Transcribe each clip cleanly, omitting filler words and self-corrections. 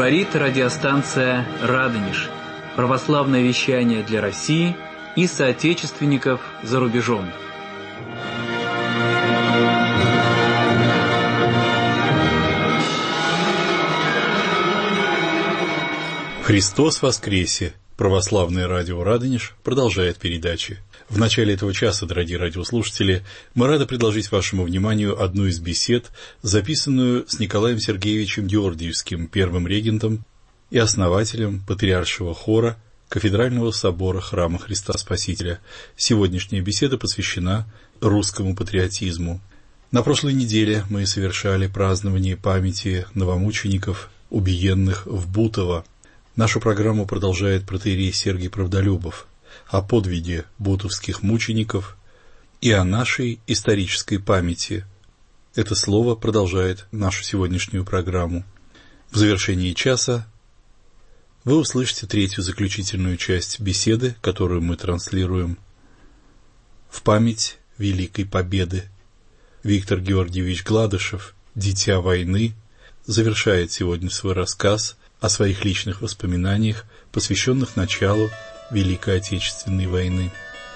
Говорит радиостанция «Радонеж». Православное вещание для России и соотечественников за рубежом. Христос воскресе! Православное радио «Радонеж» продолжает передачи. В начале этого часа, дорогие радиослушатели, мы рады предложить вашему вниманию одну из бесед, записанную с Николаем Сергеевичем Георгиевским, первым регентом и основателем Патриаршего хора Кафедрального собора Храма Христа Спасителя. Сегодняшняя беседа посвящена русскому патриотизму. На прошлой неделе мы совершали празднование памяти новомучеников, убиенных в Бутово. Нашу программу продолжает протоиерей Сергий Правдолюбов о подвиге бутовских мучеников и о нашей исторической памяти. Это слово продолжает нашу сегодняшнюю программу. В завершении часа вы услышите третью заключительную часть беседы, которую мы транслируем в память Великой Победы. Виктор Георгиевич Гладышев, дитя войны, завершает сегодня свой рассказ о своих личных воспоминаниях, посвященных началу Великой Отечественной войны.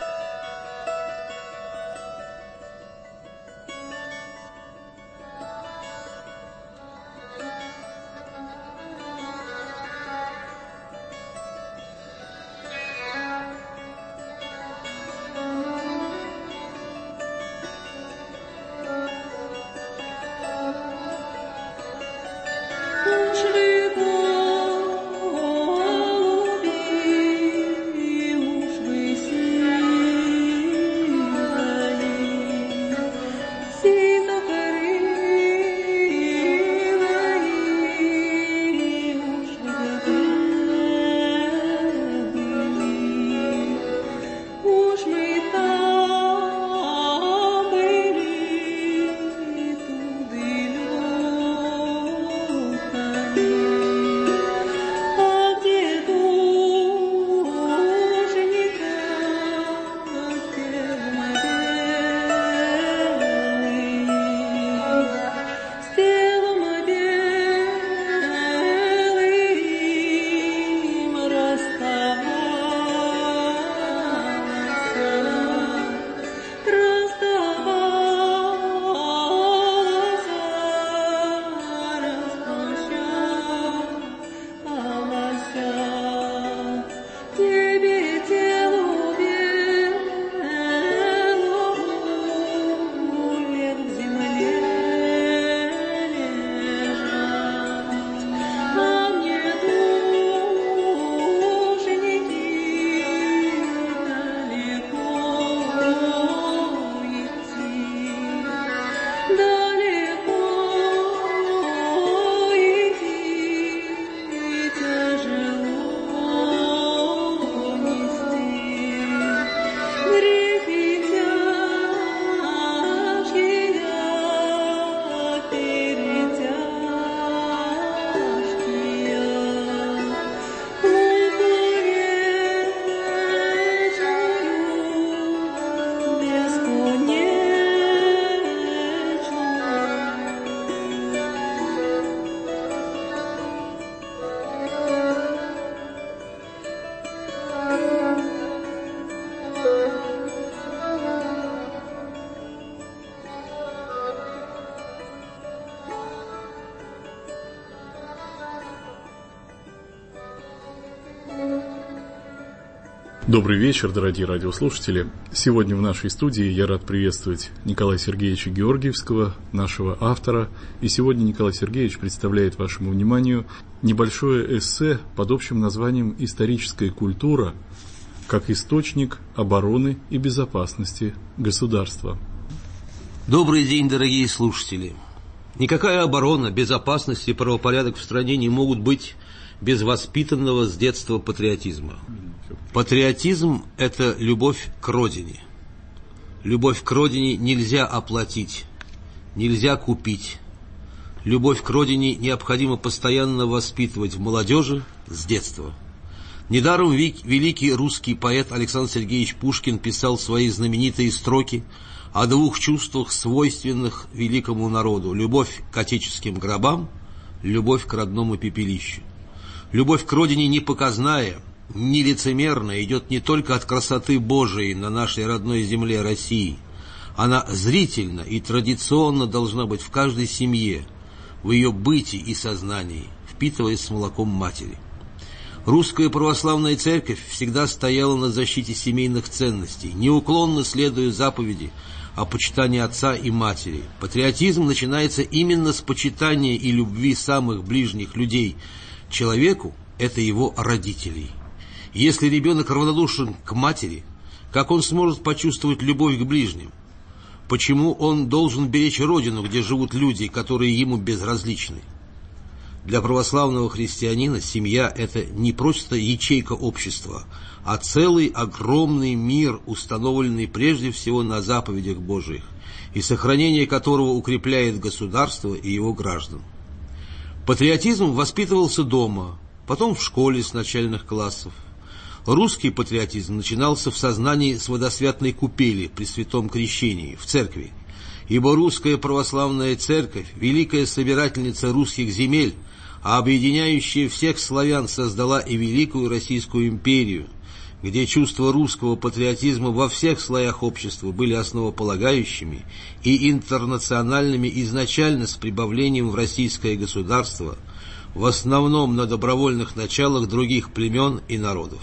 Добрый вечер, дорогие радиослушатели. Сегодня в нашей студии я рад приветствовать Николая Сергеевича Георгиевского, нашего автора. И сегодня Николай Сергеевич представляет вашему вниманию небольшое эссе под общим названием «Историческая культура как источник обороны и безопасности государства». Добрый день, дорогие слушатели. Никакая оборона, безопасность и правопорядок в стране не могут быть без воспитанного с детства патриотизма. Патриотизм – это любовь к родине. Любовь к родине нельзя оплатить, нельзя купить. Любовь к родине необходимо постоянно воспитывать в молодежи с детства. Недаром великий русский поэт Александр Сергеевич Пушкин писал свои знаменитые строки о двух чувствах, свойственных великому народу: любовь к отеческим гробам, любовь к родному пепелищу. Любовь к родине не показная, не лицемерная, идет не только от красоты Божией на нашей родной земле России. Она зрительно и традиционно должна быть в каждой семье, в ее бытии и сознании, впитываясь с молоком матери. Русская православная церковь всегда стояла на защите семейных ценностей, неуклонно следуя заповеди о почитании отца и матери. Патриотизм начинается именно с почитания и любви самых ближних людей человеку, это его родителей. Если ребенок равнодушен к матери, как он сможет почувствовать любовь к ближним? Почему он должен беречь родину, где живут люди, которые ему безразличны? Для православного христианина семья – это не просто ячейка общества, а целый огромный мир, установленный прежде всего на заповедях Божиих, и сохранение которого укрепляет государство и его граждан. Патриотизм воспитывался дома, потом в школе с начальных классов. Русский патриотизм начинался в сознании с водосвятной купели при святом крещении, в церкви, ибо русская православная церковь, великая собирательница русских земель, а объединяющая всех славян, создала и Великую Российскую империю, где чувства русского патриотизма во всех слоях общества были основополагающими и интернациональными изначально с прибавлением в российское государство, в основном на добровольных началах других племен и народов.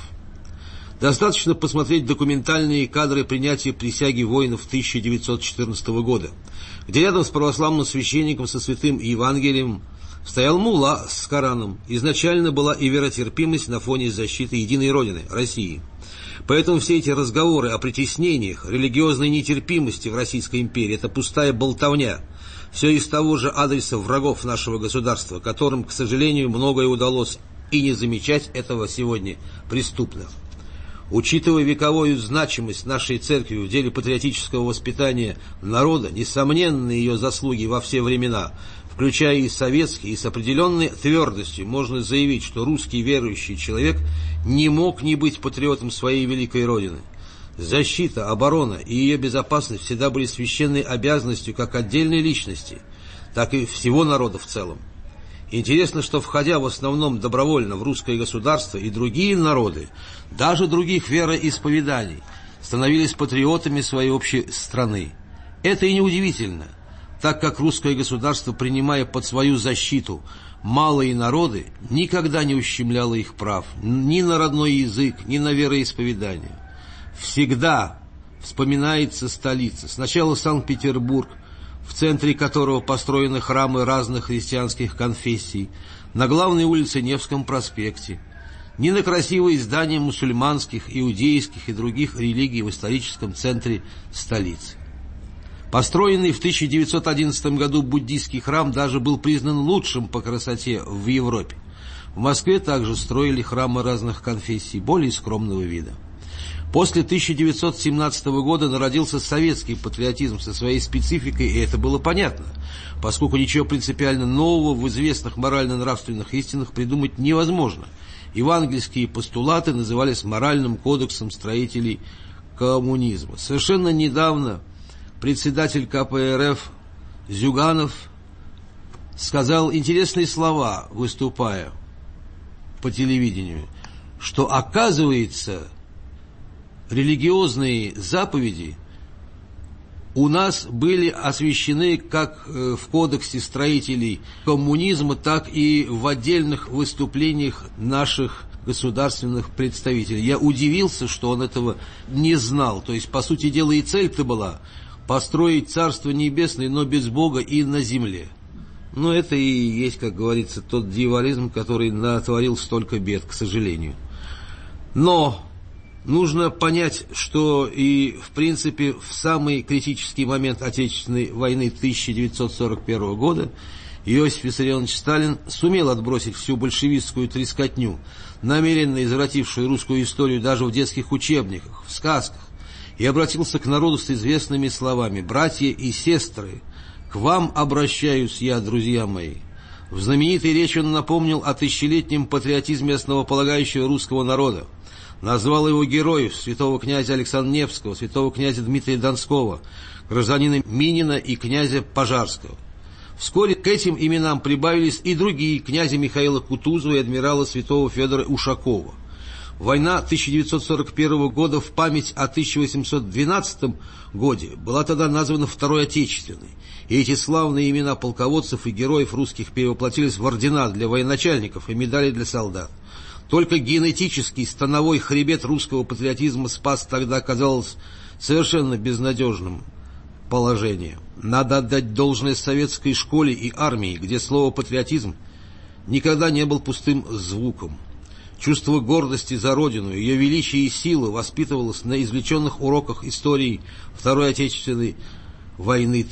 Достаточно посмотреть документальные кадры принятия присяги воинов 1914 года, где рядом с православным священником со святым Евангелием стоял мулла с Кораном. Изначально была и веротерпимость на фоне защиты единой Родины, России. Поэтому все эти разговоры о притеснениях, религиозной нетерпимости в Российской империи – это пустая болтовня. Все из того же адреса врагов нашего государства, которым, к сожалению, многое удалось, и не замечать этого сегодня преступно. Учитывая вековую значимость нашей церкви в деле патриотического воспитания народа, несомненные ее заслуги во все времена, включая и советские, и с определенной твердостью можно заявить, что русский верующий человек не мог не быть патриотом своей великой Родины. Защита, оборона и ее безопасность всегда были священной обязанностью как отдельной личности, так и всего народа в целом. Интересно, что, входя в основном добровольно в русское государство, и другие народы, даже других вероисповеданий, становились патриотами своей общей страны. Это и неудивительно, так как русское государство, принимая под свою защиту малые народы, никогда не ущемляло их прав ни на родной язык, ни на вероисповедание. Всегда вспоминается столица, сначала Санкт-Петербург, в центре которого построены храмы разных христианских конфессий, на главной улице Невском проспекте, ни на красивые здания мусульманских, иудейских и других религий в историческом центре столицы. Построенный в 1911 году буддийский храм даже был признан лучшим по красоте в Европе. В Москве также строили храмы разных конфессий, более скромного вида. После 1917 года народился советский патриотизм со своей спецификой, и это было понятно, поскольку ничего принципиально нового в известных морально-нравственных истинах придумать невозможно. Евангельские постулаты назывались моральным кодексом строителей коммунизма. Совершенно недавно председатель КПРФ Зюганов сказал интересные слова, выступая по телевидению, что, оказывается, религиозные заповеди у нас были освящены как в кодексе строителей коммунизма, так и в отдельных выступлениях наших государственных представителей. Я удивился, что он этого не знал. То есть, по сути дела, и цель-то была построить Царство Небесное, но без Бога и на земле. Но это и есть, как говорится, тот дьяволизм, который натворил столько бед, к сожалению. Но нужно понять, что и, в принципе, в самый критический момент Отечественной войны 1941 года Иосиф Виссарионович Сталин сумел отбросить всю большевистскую трескотню, намеренно извратившую русскую историю даже в детских учебниках, в сказках, и обратился к народу с известными словами: «Братья и сестры, к вам обращаюсь я, друзья мои». В знаменитой речи он напомнил о тысячелетнем патриотизме основополагающего русского народа, назвал его героев: святого князя Александра Невского, святого князя Дмитрия Донского, гражданина Минина и князя Пожарского. Вскоре к этим именам прибавились и другие: князя Михаила Кутузова и адмирала святого Федора Ушакова. Война 1941 года в память о 1812 годе была тогда названа Второй Отечественной, и эти славные имена полководцев и героев русских перевоплотились в ордена для военачальников и медали для солдат. Только генетический становой хребет русского патриотизма спас тогда, казалось, совершенно безнадежным положение. Надо отдать должное советской школе и армии, где слово «патриотизм» никогда не был пустым звуком. Чувство гордости за Родину, ее величие и силы воспитывалось на извлеченных уроках истории Второй Отечественной войны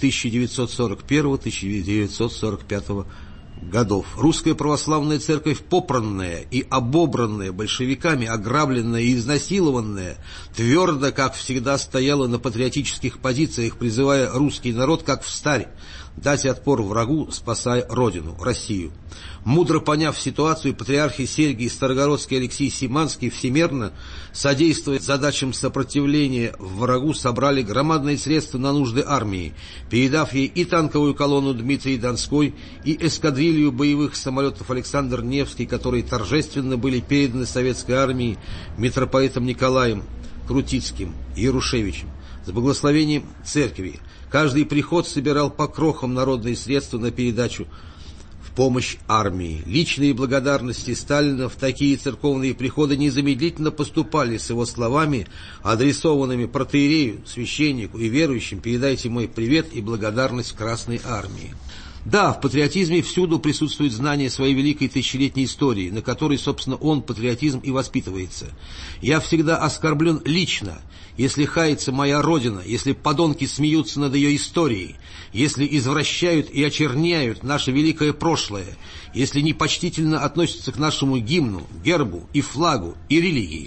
1941-1945 годов. Русская православная церковь, попранная и обобранная большевиками, ограбленная и изнасилованная, твердо, как всегда, стояла на патриотических позициях, призывая русский народ, как встарь, дать отпор врагу, спасая Родину, Россию. Мудро поняв ситуацию, патриархи Сергий Старогородский и Алексей Симанский, всемерно содействуя задачам сопротивления врагу, собрали громадные средства на нужды армии, передав ей и танковую колонну Дмитрий Донской, и эскадрилью боевых самолетов Александр Невский, которые торжественно были переданы советской армии митрополитом Николаем Крутицким и Ярушевичем с благословением церкви. Каждый приход собирал по крохам народные средства на передачу в помощь армии. Личные благодарности Сталина в такие церковные приходы незамедлительно поступали с его словами, адресованными протоиерею, священнику и верующим: «Передайте мой привет и благодарность Красной Армии». Да, в патриотизме всюду присутствует знание своей великой тысячелетней истории, на которой, собственно, патриотизм и воспитывается. Я всегда оскорблен лично, если хается моя Родина, если подонки смеются над ее историей, если извращают и очерняют наше великое прошлое, если непочтительно относятся к нашему гимну, гербу и флагу и религии.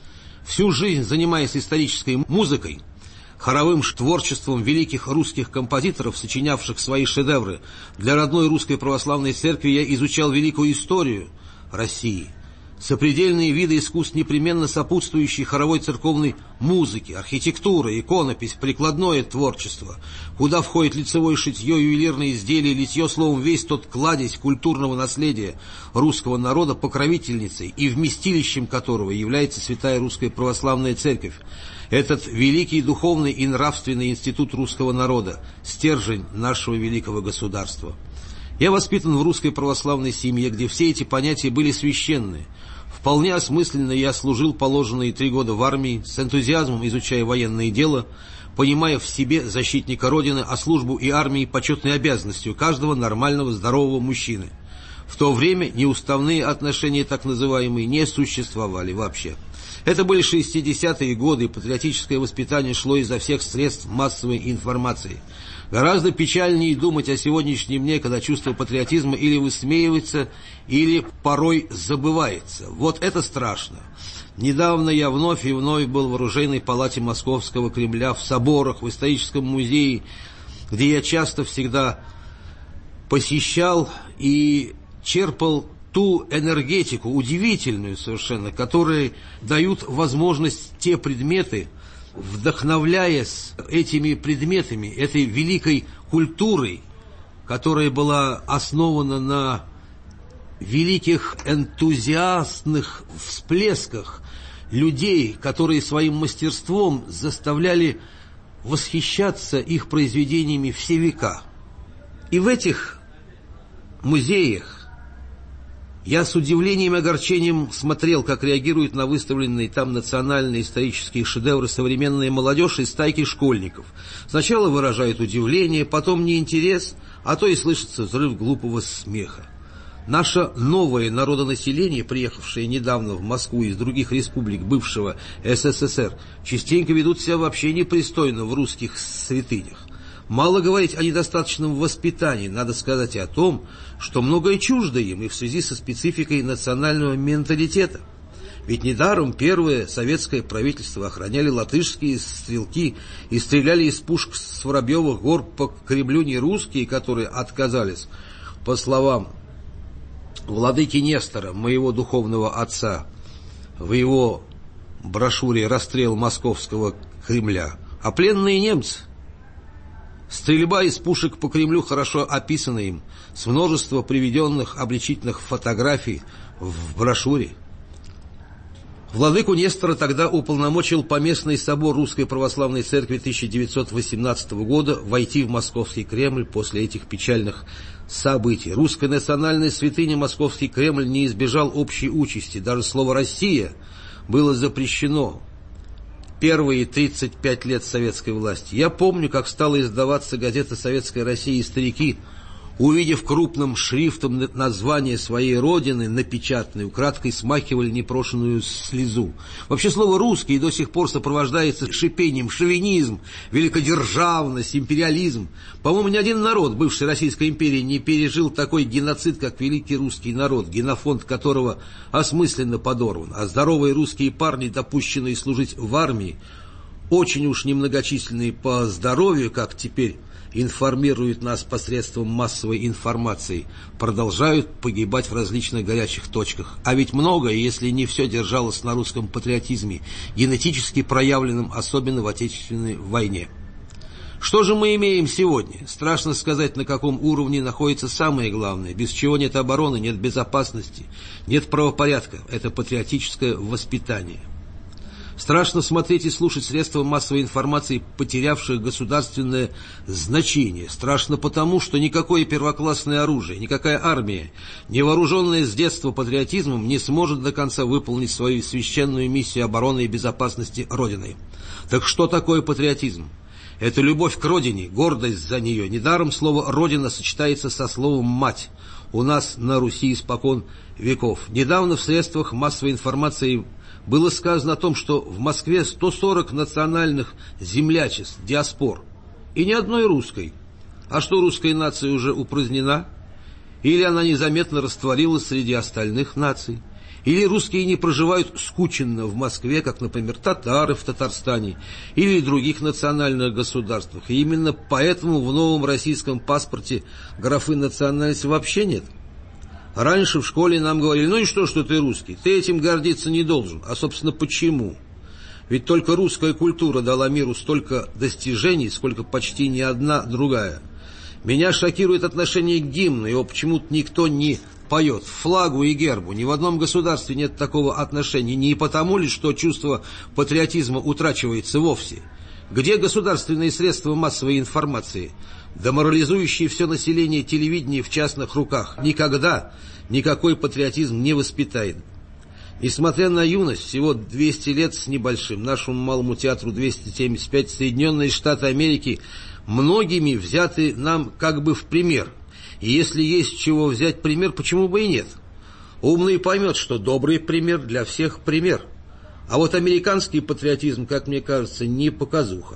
Всю жизнь, занимаясь исторической музыкой, хоровым творчеством великих русских композиторов, сочинявших свои шедевры для родной русской православной церкви, я изучал великую историю России, сопредельные виды искусств, непременно сопутствующие хоровой церковной музыке, архитектура, иконопись, прикладное творчество, куда входит лицевое шитье, ювелирные изделия, литье, словом, весь тот кладезь культурного наследия русского народа, покровительницей и вместилищем которого является Святая Русская Православная Церковь. Этот великий духовный и нравственный институт русского народа, стержень нашего великого государства. Я воспитан в русской православной семье, где все эти понятия были священны. Вполне осмысленно я служил положенные 3 года в армии, с энтузиазмом изучая военное дело, понимая в себе защитника Родины, а службу и армии почетной обязанностью каждого нормального здорового мужчины. В то время неуставные отношения, так называемые, не существовали вообще. Это были 60-е годы, и патриотическое воспитание шло изо всех средств массовой информации. Гораздо печальнее думать о сегодняшнем дне, когда чувство патриотизма или высмеивается, или порой забывается. Вот это страшно. Недавно я вновь и вновь был в оружейной палате Московского Кремля, в соборах, в историческом музее, где я часто всегда посещал и черпал ту энергетику, удивительную совершенно, которые дают возможность те предметы, вдохновляясь этими предметами, этой великой культурой, которая была основана на великих энтузиастных всплесках людей, которые своим мастерством заставляли восхищаться их произведениями все века. И в этих музеях я с удивлением и огорчением смотрел, как реагируют на выставленные там национальные исторические шедевры современная молодежь и стайки школьников. Сначала выражают удивление, потом неинтерес, а то и слышится взрыв глупого смеха. Наше новое народонаселение, приехавшее недавно в Москву из других республик бывшего СССР, частенько ведут себя вообще непристойно в русских святынях. Мало говорить о недостаточном воспитании, надо сказать и о том, что многое чуждо им и в связи со спецификой национального менталитета. Ведь недаром первое советское правительство охраняли латышские стрелки и стреляли из пушек с Воробьевых гор по Кремлю не русские, которые отказались, по словам владыки Нестора, моего духовного отца, в его брошюре «Расстрел Московского Кремля», а пленные немцы. Стрельба из пушек по Кремлю хорошо описана им, с множеством приведенных обличительных фотографий в брошюре. Владыку Нестора тогда уполномочил Поместный собор Русской Православной Церкви 1918 года войти в Московский Кремль после этих печальных событий. Русская национальная святыня Московский Кремль не избежал общей участи. Даже слово «Россия» было запрещено первые 35 лет советской власти. Я помню, как стала издаваться газета «Советская Россия», и старики, увидев крупным шрифтом название своей родины, напечатанное, украдкой смахивали непрошенную слезу. Вообще слово «русский» до сих пор сопровождается шипением: шовинизм, великодержавность, империализм. По-моему, ни один народ бывшей Российской империи не пережил такой геноцид, как великий русский народ, генофонд которого осмысленно подорван. А здоровые русские парни, допущенные служить в армии, очень уж немногочисленные по здоровью, как теперь информируют нас посредством массовой информации, продолжают погибать в различных горячих точках. А ведь многое, если не все, держалось на русском патриотизме, генетически проявленном особенно в Отечественной войне. Что же мы имеем сегодня? Страшно сказать, на каком уровне находится самое главное, без чего нет обороны, нет безопасности, нет правопорядка. Это патриотическое воспитание. Страшно смотреть и слушать средства массовой информации, потерявших государственное значение. Страшно потому, что никакое первоклассное оружие, никакая армия, не вооруженная с детства патриотизмом, не сможет до конца выполнить свою священную миссию обороны и безопасности Родины. Так что такое патриотизм? Это любовь к Родине, гордость за нее. Недаром слово «Родина» сочетается со словом «мать». У нас на Руси испокон веков. Недавно в средствах массовой информации было сказано о том, что в Москве 140 национальных землячеств, диаспор, и ни одной русской. А что, русская нация уже упразднена? Или она незаметно растворилась среди остальных наций? Или русские не проживают скученно в Москве, как, например, татары в Татарстане или других национальных государствах? И именно поэтому в новом российском паспорте графы национальности вообще нет. Раньше в школе нам говорили: ну и что ты русский? Ты этим гордиться не должен. А, собственно, почему? Ведь только русская культура дала миру столько достижений, сколько почти ни одна другая. Меня шокирует отношение к гимну, его почему-то никто не поет, флагу и гербу. Ни в одном государстве нет такого отношения. Не потому ли, что чувство патриотизма утрачивается вовсе? Где государственные средства массовой информации, деморализующие все население телевидения в частных руках? Никогда никакой патриотизм не воспитает. Несмотря на юность, всего 200 лет с небольшим, нашему малому театру 275, Соединенные Штаты Америки многими взяты нам как бы в пример. И если есть чего взять пример, почему бы и нет? Умный поймет, что добрый пример для всех пример. А вот американский патриотизм, как мне кажется, не показуха.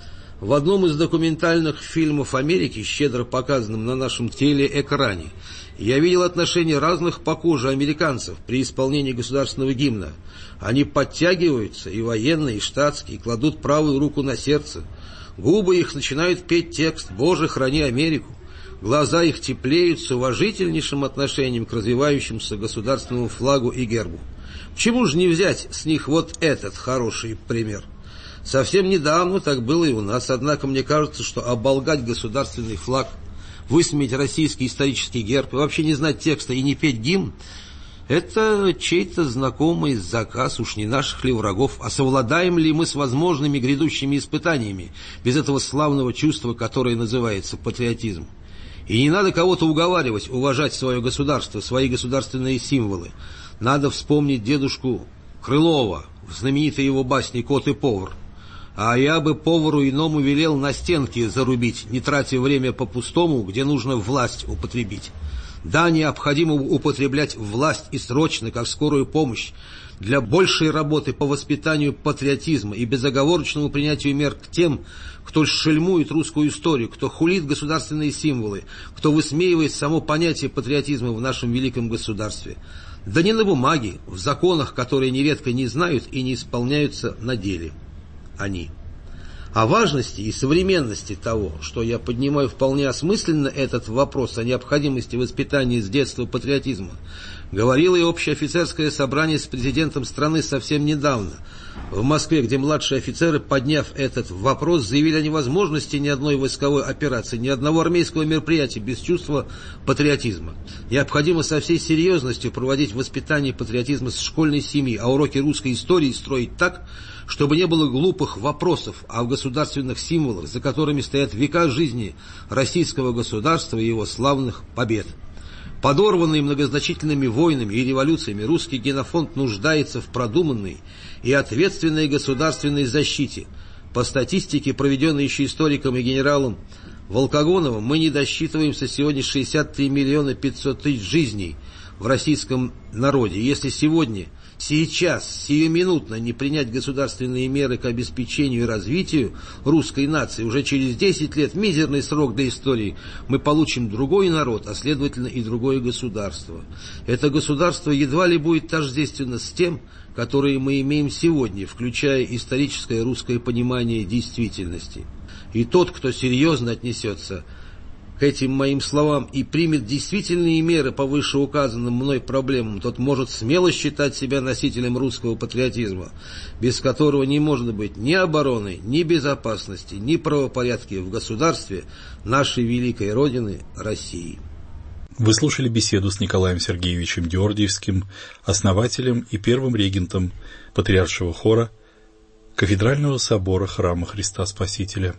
В одном из документальных фильмов Америки, щедро показанном на нашем телеэкране, я видел отношение разных по коже американцев при исполнении государственного гимна. Они подтягиваются, и военные, и штатские, и кладут правую руку на сердце. Губы их начинают петь текст «Боже, храни Америку». Глаза их теплеют с уважительнейшим отношением к развивающемуся государственному флагу и гербу. Почему же не взять с них вот этот хороший пример? Совсем недавно так было и у нас, однако мне кажется, что оболгать государственный флаг, высмеять российский исторический герб и вообще не знать текста и не петь гимн — это чей-то знакомый заказ, уж не наших ли врагов. А совладаем ли мы с возможными грядущими испытаниями без этого славного чувства, которое называется патриотизм? И не надо кого-то уговаривать уважать свое государство, свои государственные символы. Надо вспомнить дедушку Крылова в знаменитой его басне «Кот и повар». А я бы повару иному велел на стенке зарубить, не тратя время по-пустому, где нужно власть употребить. Да, необходимо употреблять власть и срочно, как скорую помощь, для большей работы по воспитанию патриотизма и безоговорочному принятию мер к тем, кто шельмует русскую историю, кто хулит государственные символы, кто высмеивает само понятие патриотизма в нашем великом государстве. Да не на бумаге, в законах, которые нередко не знают и не исполняются на деле. Они. О важности и современности того, что я поднимаю вполне осмысленно этот вопрос о необходимости воспитания с детства патриотизма, Говорило и общее офицерское собрание с президентом страны совсем недавно в Москве, где младшие офицеры, подняв этот вопрос, заявили о невозможности ни одной войсковой операции, ни одного армейского мероприятия без чувства патриотизма. Необходимо со всей серьезностью проводить воспитание патриотизма с школьной семьи, а уроки русской истории строить так, чтобы не было глупых вопросов о государственных символах, за которыми стоят века жизни российского государства и его славных побед. Подорванный многозначительными войнами и революциями, русский генофонд нуждается в продуманной и ответственной государственной защите. По статистике, проведенной еще историком и генералом Волкогоновым, мы не досчитываемся сегодня 63 миллиона 500 тысяч жизней в российском народе. Если сейчас, сиюминутно не принять государственные меры к обеспечению и развитию русской нации, уже через 10 лет, мизерный срок для истории, мы получим другой народ, а следовательно и другое государство. Это государство едва ли будет тождественно с тем, которое мы имеем сегодня, включая историческое русское понимание действительности. И тот, кто серьезно отнесется к этим моим словам и примет действительные меры по вышеуказанным мной проблемам, тот может смело считать себя носителем русского патриотизма, без которого не может быть ни обороны, ни безопасности, ни правопорядка в государстве нашей великой Родины России. Вы слушали беседу с Николаем Сергеевичем Георгиевским, основателем и первым регентом Патриаршего хора Кафедрального собора Храма Христа Спасителя.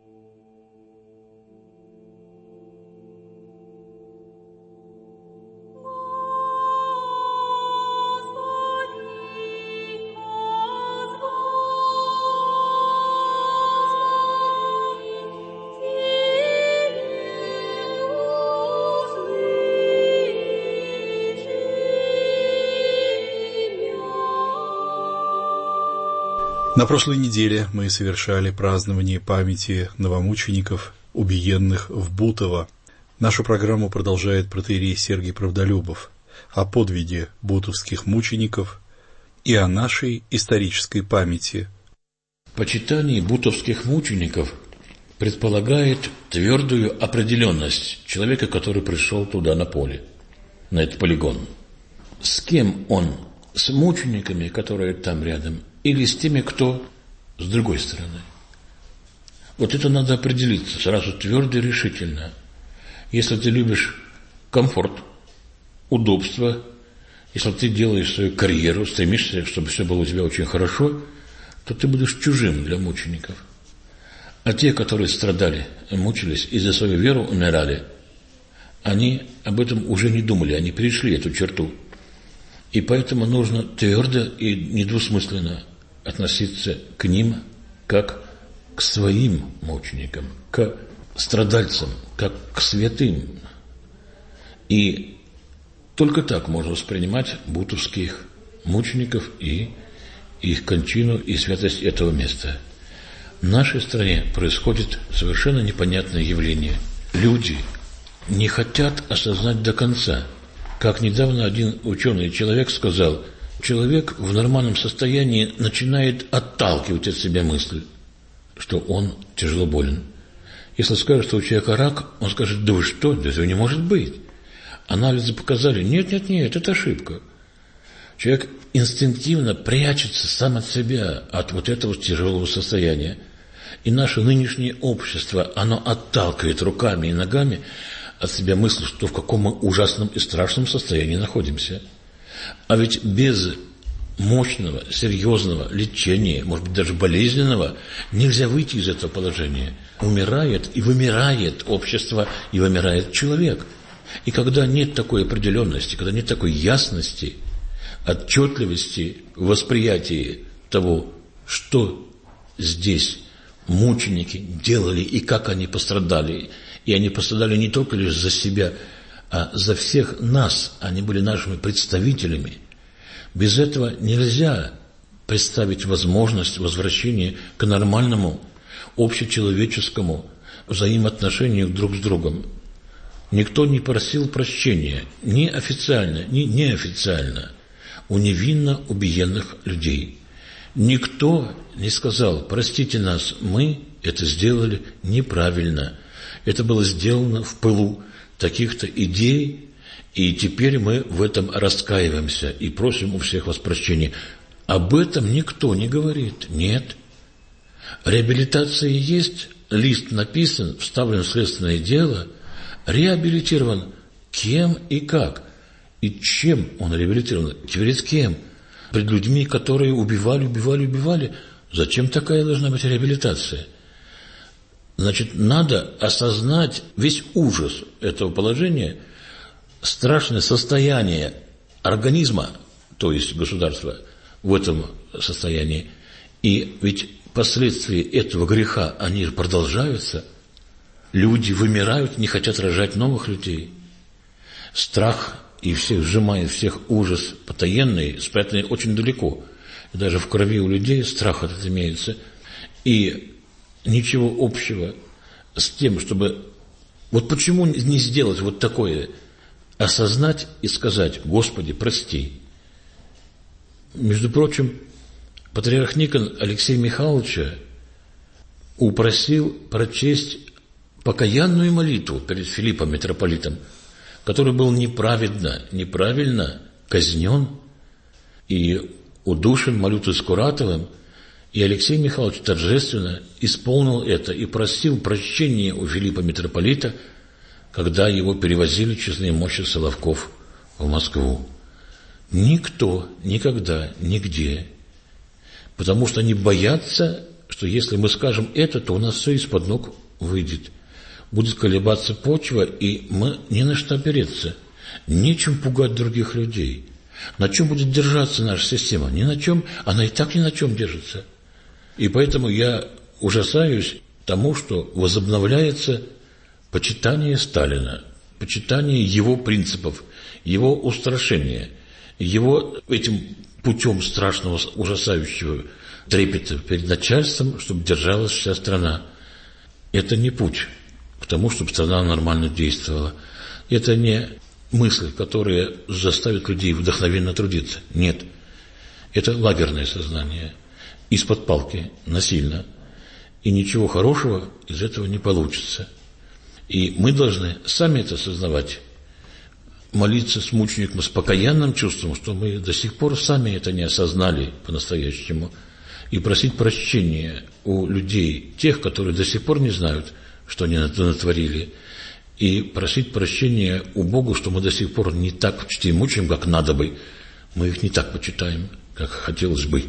На прошлой неделе мы совершали празднование памяти новомучеников, убиенных в Бутово. Нашу программу продолжает протоиерей Сергий Правдолюбов о подвиге бутовских мучеников и о нашей исторической памяти. Почитание бутовских мучеников предполагает твердую определенность человека, который пришел туда на поле, на этот полигон. С кем он? С мучениками, которые там рядом, или с теми, кто с другой стороны? Вот это надо определиться сразу твердо и решительно. Если ты любишь комфорт, удобство, если ты делаешь свою карьеру, стремишься, чтобы все было у тебя очень хорошо, то ты будешь чужим для мучеников. А те, которые страдали, мучились и за свою веру умирали, они об этом уже не думали, они перешли эту черту. И поэтому нужно твердо и недвусмысленно относиться к ним как к своим мученикам, к страдальцам, как к святым. И только так можно воспринимать бутовских мучеников и их кончину и святость этого места. В нашей стране происходит совершенно непонятное явление. Люди не хотят осознать до конца. Как недавно один ученый человек сказал, человек в нормальном состоянии начинает отталкивать от себя мысль, что он тяжело болен. Если скажут, что у человека рак, он скажет: да вы что, да этого не может быть. Анализы показали: нет, это ошибка. Человек инстинктивно прячется сам от себя, от вот этого тяжелого состояния. И наше нынешнее общество, оно отталкивает руками и ногами от себя мысль, что в каком мы ужасном и страшном состоянии находимся. А ведь без мощного, серьезного лечения, может быть, даже болезненного, нельзя выйти из этого положения. Умирает и вымирает общество, и вымирает человек. И когда нет такой определенности, когда нет такой ясности, отчетливости в восприятии того, что здесь мученики делали и как они пострадали, и они пострадали не только лишь за себя, а за всех нас, они были нашими представителями. Без этого нельзя представить возможность возвращения к нормальному, общечеловеческому взаимоотношению друг с другом. Никто не просил прощения, ни официально, ни неофициально, у невинно убиенных людей. Никто не сказал: простите нас, мы это сделали неправильно. Это было сделано в пылу таких-то идей И теперь мы в этом раскаиваемся и просим у всех вас прощения. Об этом никто не говорит. Нет. Реабилитация есть, лист написан, вставлен в следственное дело, реабилитирован. Кем и как? И чем он реабилитирован? Перед кем? Пред людьми, которые убивали. Зачем такая должна быть реабилитация? Значит, надо осознать весь ужас этого положения, страшное состояние организма, то есть государства, в этом состоянии. И ведь последствия этого греха, они продолжаются. Люди вымирают, не хотят рожать новых людей. Страх и всех сжимает, всех ужас потаенный, спрятанный очень далеко. И даже в крови у людей страх этот имеется. И ничего общего с тем, чтобы... Вот почему не сделать вот такое? Осознать и сказать: Господи, прости. Между прочим, патриарх Никон Алексея Михайловича упросил прочесть покаянную молитву перед Филиппом митрополитом, который был неправильно казнен и удушен молитвой Скуратовым, и Алексей Михайлович торжественно исполнил это и просил прощения у Филиппа митрополита, когда его перевозили честные мощи Соловков в Москву. Никто, никогда, нигде. Потому что они боятся, что если мы скажем это, то у нас все из-под ног выйдет. Будет колебаться почва, и мы не на что опереться. Нечем пугать других людей. На чем будет держаться наша система? Ни на чем. Она и так ни на чем держится. И поэтому я ужасаюсь тому, что возобновляется почитание Сталина, почитание его принципов, его устрашения, его этим путем страшного, ужасающего трепета перед начальством, чтобы держалась вся страна. Это не путь к тому, чтобы страна нормально действовала. Это не мысли, которые заставят людей вдохновенно трудиться. Нет. Это лагерное сознание. Из-под палки, насильно. И ничего хорошего из этого не получится. И мы должны сами это осознавать. Молиться с мучеником с покаянным чувством, что мы до сих пор сами это не осознали по-настоящему. И просить прощения у людей, тех, которые до сих пор не знают, что они натворили. И просить прощения у Бога, что мы до сих пор не так чтим мучаем, как надо бы. Мы их не так почитаем, как хотелось бы.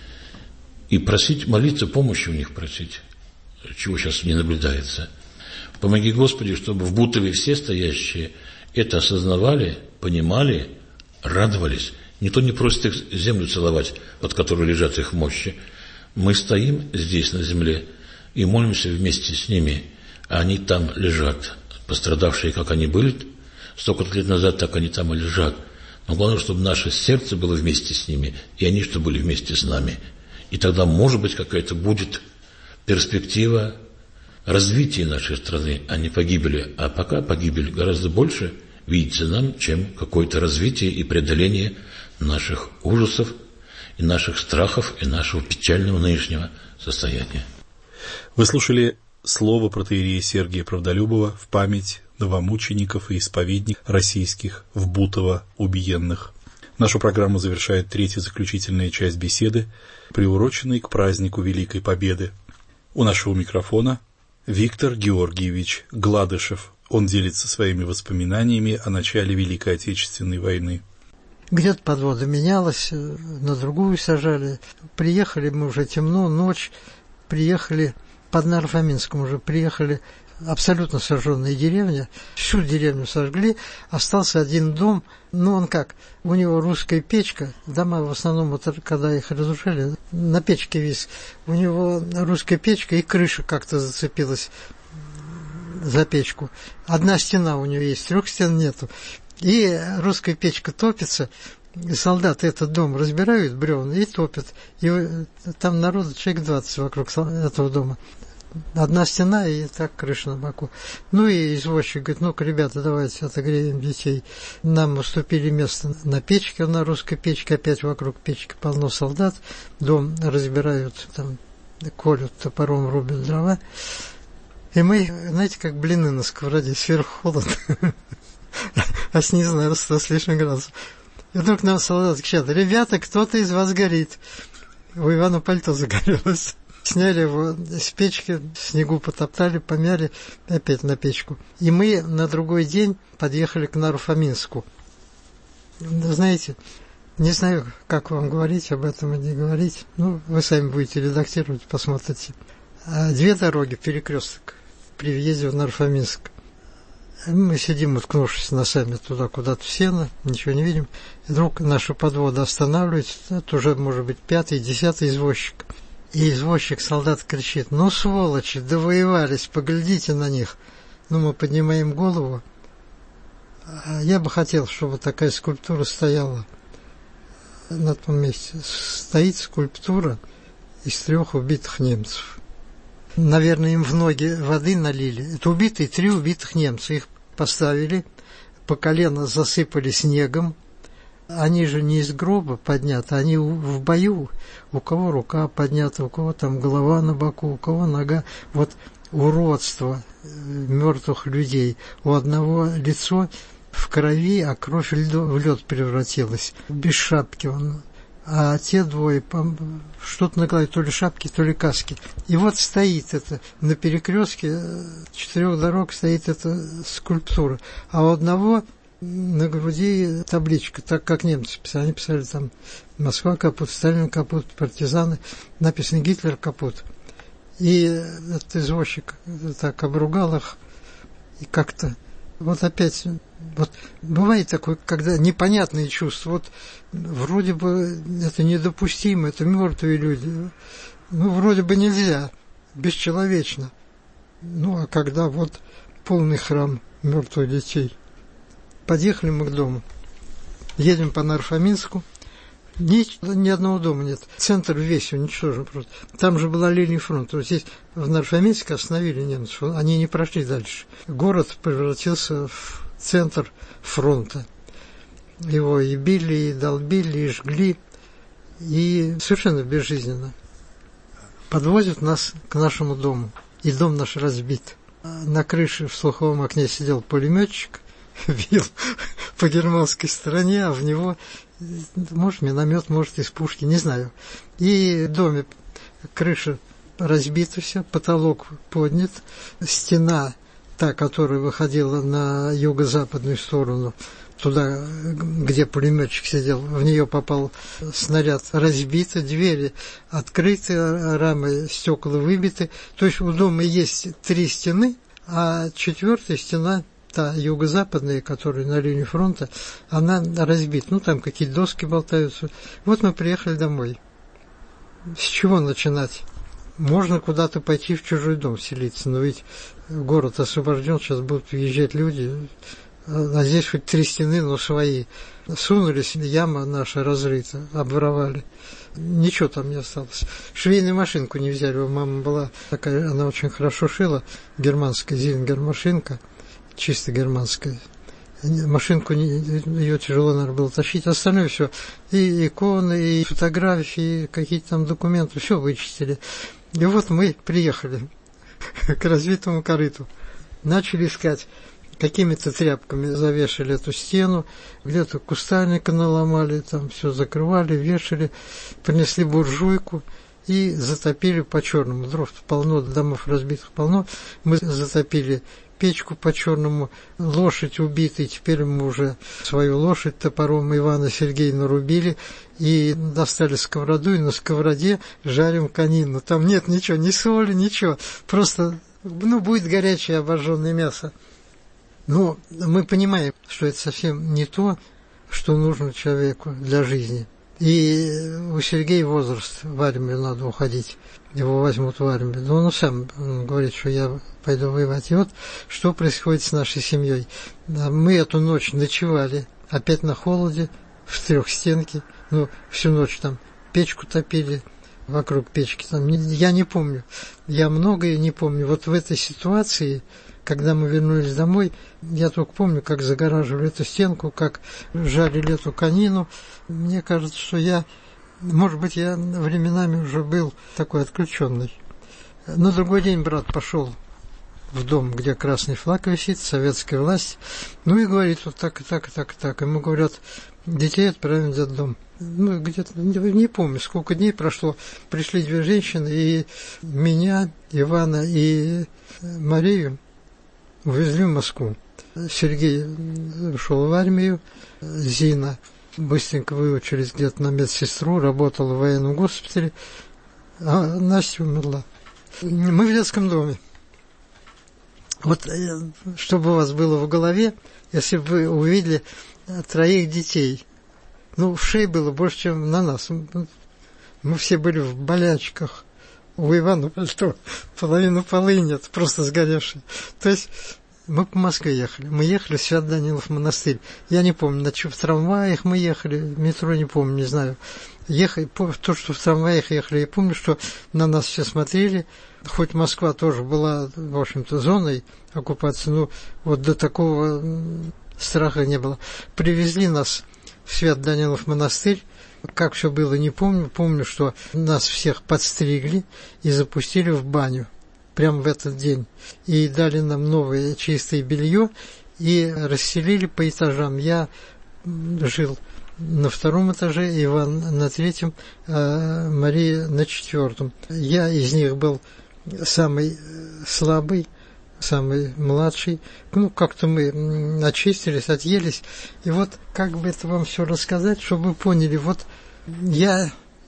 И просить, молиться, помощи у них просить, чего сейчас не наблюдается. Помоги, Господи, чтобы в Бутове все стоящие это осознавали, понимали, радовались. Никто не просит их землю целовать, под которой лежат их мощи. Мы стоим здесь, на земле, и молимся вместе с ними, а они там лежат, пострадавшие, как они были, столько лет назад, так они там и лежат. Но главное, чтобы наше сердце было вместе с ними, и они, чтобы были вместе с нами. И тогда, может быть, какая-то будет перспектива развития нашей страны, а не погибели. А пока погибель гораздо больше видится нам, чем какое-то развитие и преодоление наших ужасов, и наших страхов, и нашего печального нынешнего состояния. Вы слушали слово протоиерея Сергия Правдолюбова в память новомучеников и исповедников российских в Бутово убиенных. Нашу программу завершает третья заключительная часть беседы, приуроченной к празднику Великой Победы. У нашего микрофона Виктор Георгиевич Гладышев. Он делится своими воспоминаниями о начале Великой Отечественной войны. Где-то подвода менялась, на другую сажали. Приехали мы уже темно, ночь. Приехали под Нарфаминском уже приехали. Абсолютно сожженная деревня. Всю деревню сожгли. Остался один дом. Ну, он как? У него русская печка. Дома в основном, вот, когда их разрушали, на печке весь. У него русская печка, и крыша как-то зацепилась за печку. Одна стена у него есть, 3 стен нету. И русская печка топится. И солдаты этот дом разбирают, бревна, и топят. И там народу человек 20 вокруг этого дома. Одна стена и так крыша на боку. Ну и извозчик говорит: ну-ка, ребята, давайте отогреем детей. Нам уступили место на печке, на русской печке, опять вокруг печки полно солдат. Дом разбирают, там колют топором, рубят дрова. И мы, знаете, как блины на сковороде, сверху холодно. а снизу, наверное, 100 с лишним градусов. И вдруг нам солдаты кричат: ребята, кто-то из вас горит. У Ивана пальто загорелось. Сняли его с печки, в снегу потоптали, помяли, опять на печку. И мы на другой день подъехали к Наро-Фоминску. Знаете, не знаю, как вам говорить об этом и не говорить. Ну, вы сами будете редактировать, посмотрите. 2 дороги, перекресток при въезде в Наро-Фоминск. Мы сидим, уткнувшись носами туда, куда-то в сено, ничего не видим. И вдруг наша подвода останавливается, это уже, может быть, 5-й, 10-й извозчик. И извозчик, солдат, кричит: ну, сволочи, довоевались, поглядите на них. Ну, мы поднимаем голову. Я бы хотел, чтобы такая скульптура стояла на том месте. Стоит скульптура из 3 убитых немцев. Наверное, им в ноги воды налили. Это убитые, 3 убитых немца. Их поставили, по колено засыпали снегом. Они же не из гроба подняты, они в бою. У кого рука поднята, у кого там голова на боку, у кого нога. Вот уродство мертвых людей. У одного лицо в крови, а кровь в лед превратилась. Без шапки он. А те 2 что-то на голове, то ли шапки, то ли каски. И вот стоит это на перекрестке 4 дорог стоит эта скульптура. А у одного на груди табличка, так как немцы писали. Они писали там: Москва капут, Сталин капут, партизаны. Написано: Гитлер капут. И этот извозчик так обругал их. И как-то вот опять, вот бывает такое, когда непонятные чувства. Вот вроде бы это недопустимо, это мертвые люди. Ну, вроде бы нельзя, бесчеловечно. Ну, а когда вот полный храм мертвых детей. Подъехали мы к дому. Едем по Наро-Фоминску. Ни одного дома нет. Центр весь уничтожен просто. Там же была линия фронта. Вот здесь в Наро-Фоминске остановили немцев. Они не прошли дальше. Город превратился в центр фронта. Его и били, и долбили, и жгли. И совершенно безжизненно. Подвозят нас к нашему дому. И дом наш разбит. На крыше в слуховом окне сидел пулеметчик. Бил по германской стороне, а в него, может, миномет, может, из пушки, не знаю. И в доме крыша разбита вся, потолок поднят, стена, та, которая выходила на юго-западную сторону, туда, где пулеметчик сидел, в нее попал снаряд, разбита, двери открыты, рамы, стекла выбиты. То есть у дома есть 3 стены, а 4-я стена, та юго-западная, которая на линии фронта, она разбита. Ну, там какие-то доски болтаются. Вот мы приехали домой. С чего начинать? Можно куда-то пойти в чужой дом селиться, но ведь город освобожден, сейчас будут въезжать люди. А здесь хоть 3 стены, но свои. Сунулись, яма наша разрыта, обворовали. Ничего там не осталось. Швейную машинку не взяли. У мамы была такая, она очень хорошо шила, германская зингер-машинка. Чисто германская. Машинку ее тяжело, наверное, было тащить. Остальное все. И иконы, и фотографии, какие-то там документы. Все вычистили. И вот мы приехали к разбитому корыту. Начали искать. Какими-то тряпками завешали эту стену. Где-то кустарника наломали. Там все закрывали, вешали. Принесли буржуйку. И затопили по-черному. Дров полно, домов разбитых полно. Мы затопили печку по-черному, лошадь убитая, теперь мы уже свою лошадь топором Ивана Сергеевна рубили и достали сковороду, и на сковороде жарим конину. Там нет ничего, ни соли, ничего, просто, будет горячее обожженное мясо. Но мы понимаем, что это совсем не то, что нужно человеку для жизни. И у Сергея возраст, в армию надо уходить, его возьмут в армию. Но он сам говорит, что я пойду воевать. И вот что происходит с нашей семьей. Мы эту ночь ночевали, опять на холоде, в 3-стенке, всю ночь там печку топили, вокруг печки. Там, я не помню, я многое не помню. Вот в этой ситуации, когда мы вернулись домой, я только помню, как загораживали эту стенку, как жарили эту конину. Мне кажется, что может быть, я временами уже был такой отключенный. На другой день брат пошел в дом, где красный флаг висит, советская власть. Ну и говорит вот так, и так, и так, и так. Ему говорят, детей отправим в детдом. Ну, где-то, не помню, сколько дней прошло. Пришли две женщины, и меня, Ивана и Марию увезли в Москву. Сергей ушел в армию, Зина быстренько выучились где-то на медсестру, работала в военном госпитале, а Настя умерла. Мы в детском доме. Вот, чтобы у вас было в голове, если бы вы увидели 3 детей, ну, вшей было больше, чем на нас. Мы все были в болячках. У Ивана что, половину полы нет, просто сгоревшие. То есть мы по Москве ехали. Мы ехали в Свято-Данилов монастырь. Я не помню, в трамваях мы ехали, в метро не помню, не знаю. То, что в трамваях ехали, я помню, что на нас все смотрели. Хоть Москва тоже была, в общем-то, зоной оккупации, но вот до такого страха не было. Привезли нас в Свято-Данилов монастырь. Как все было, не помню. Помню, что нас всех подстригли и запустили в баню прямо в этот день. И дали нам новое чистое белье и расселили по этажам. Я жил на 2 этаже, Иван на 3, а Мария на 4. Я из них был самый слабый, самый младший. Ну, как-то мы очистились, отъелись. И вот, как бы это вам все рассказать, чтобы вы поняли, вот я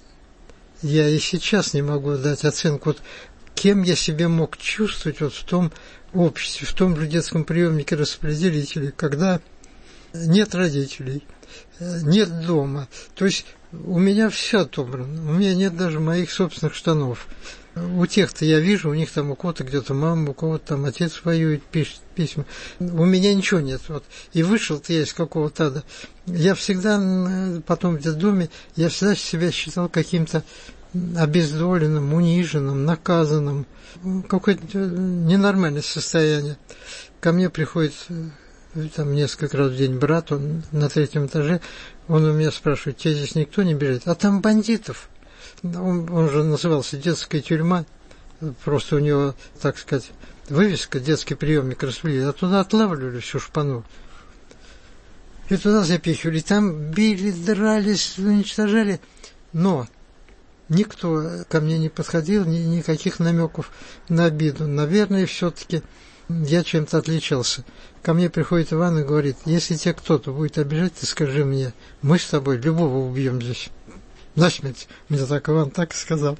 и сейчас не могу дать оценку, вот кем я себя мог чувствовать вот в том обществе, в том же детском приемнике распределителей, когда нет родителей, нет дома. То есть у меня все отобрано, у меня нет даже моих собственных штанов. У тех-то я вижу, у них там у кого-то где-то мама, у кого-то там отец воюет, пишет письма. У меня ничего нет. Вот. И вышел-то я из какого-то ада. Я всегда, потом в детдоме, я всегда себя считал каким-то обездоленным, униженным, наказанным. Какое-то ненормальное состояние. Ко мне приходит там несколько раз в день брат, он на 3 этаже, он у меня спрашивает, тебе здесь никто не бежит? А там бандитов. Он же назывался детская тюрьма, просто у него, так сказать, вывеска, детский приемник распределитель, а туда отлавливали всю шпану. И туда запихивали, там били, дрались, уничтожали, но никто ко мне не подходил, никаких намеков на обиду. Наверное, все-таки я чем-то отличался. Ко мне приходит Иван и говорит, если тебя кто-то будет обижать, ты скажи мне, мы с тобой любого убьем здесь. Насмерть. Мне так Иван так и сказал.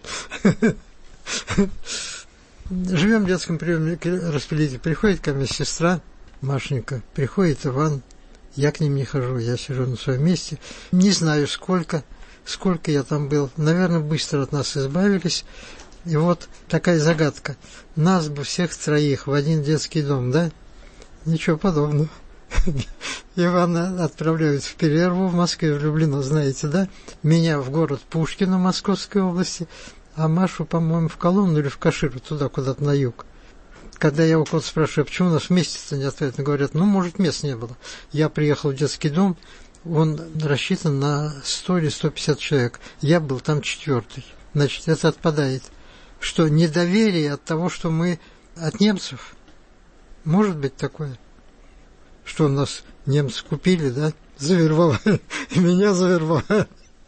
Живем в детском приемнике распределителя. Приходит ко мне сестра Машенька, приходит Иван. Я к ним не хожу, я сижу на своем месте. Не знаю, сколько я там был. Наверное, быстро от нас избавились. И вот такая загадка. Нас бы всех 3 в один детский дом, да? Ничего подобного. Ивана отправляют в перерву в Москве, в Люблино, знаете, да? Меня в город Пушкино Московской области, а Машу, по-моему, в Коломну или в Каширу, туда куда-то на юг. Когда я у кого-то спрашиваю, почему нас вместе-то не отправят, говорят, ну, может, мест не было. Я приехал в детский дом, он рассчитан на 100 или 150 человек. Я был там 4-й. Значит, это отпадает. Что, недоверие от того, что мы от немцев? Может быть такое? Что нас немцы купили, да? Завербовали. И меня завербовали.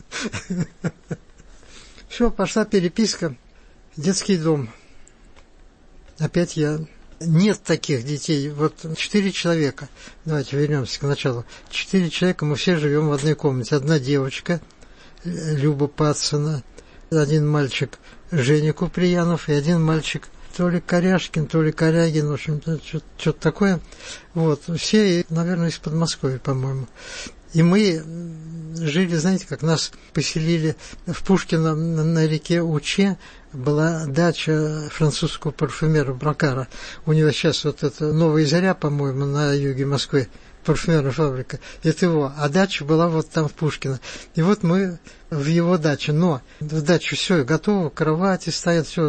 Все, пошла переписка. Детский дом. Опять я... Нет таких детей. Вот 4 человека. Давайте вернемся к началу. 4 человека, мы все живем в одной комнате. Одна девочка, Люба Пацина, один мальчик, Женя Куприянов, и один мальчик, то ли Коряшкин, то ли Корягин, в общем-то, что-то такое. Вот. Все, наверное, из Подмосковья, по-моему. И мы жили, знаете, как нас поселили в Пушкино на реке Уче, была дача французского парфюмера Бракара. У него сейчас вот это Новая Заря, по-моему, на юге Москвы, парфюмерная фабрика. Это его. А дача была вот там в Пушкино. И вот мы в его даче. Но в даче все готово, кровати стоят, все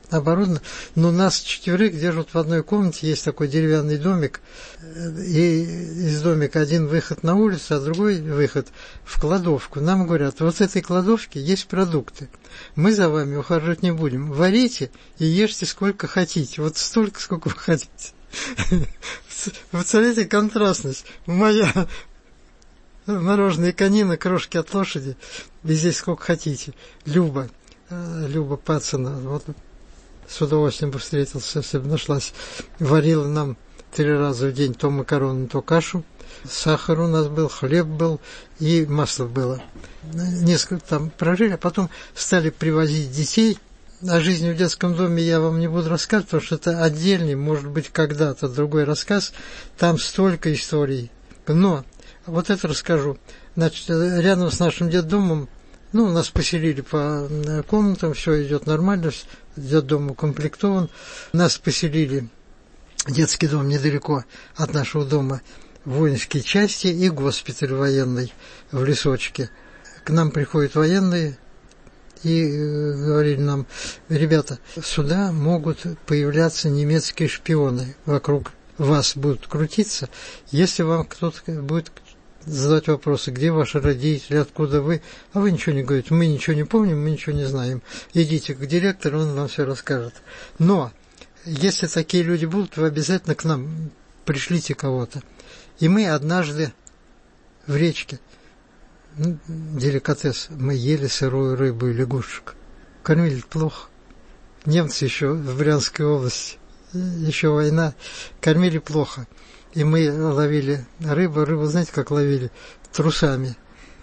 оборудовано, но нас 4 держат в одной комнате, есть такой деревянный домик, и из домика один выход на улицу, а другой выход в кладовку. Нам говорят, вот в этой кладовке есть продукты, мы за вами ухаживать не будем, варите и ешьте сколько хотите, вот столько, сколько вы хотите. Представляете, контрастность. Моя мороженое конина, крошки от лошади, и здесь сколько хотите. Люба Пацина, вот с удовольствием бы встретился, если бы нашлась. Варила нам 3 раза в день то макароны, то кашу. Сахар у нас был, хлеб был и масло было. Несколько там прожили, а потом стали привозить детей. О жизни в детском доме я вам не буду рассказывать, потому что это отдельный, может быть, когда-то другой рассказ. Там столько историй. Но вот это расскажу. Значит, рядом с нашим детдомом, нас поселили по комнатам, все идет нормально, детдом укомплектован. Нас поселили, детский дом недалеко от нашего дома, воинские части и госпиталь военный в лесочке. К нам приходят военные и говорили нам, ребята, сюда могут появляться немецкие шпионы, вокруг вас будут крутиться. Если вам кто-то будет задать вопросы, где ваши родители, откуда вы, а вы ничего не говорите, мы ничего не помним, мы ничего не знаем. Идите к директору, он вам все расскажет. Но если такие люди будут, вы обязательно к нам пришлите кого-то. И мы однажды в речке, деликатес, мы ели сырую рыбу и лягушек. Кормили плохо. Немцы еще в Брянской области, еще война, кормили плохо. И мы ловили рыбу, знаете, как ловили? Трусами.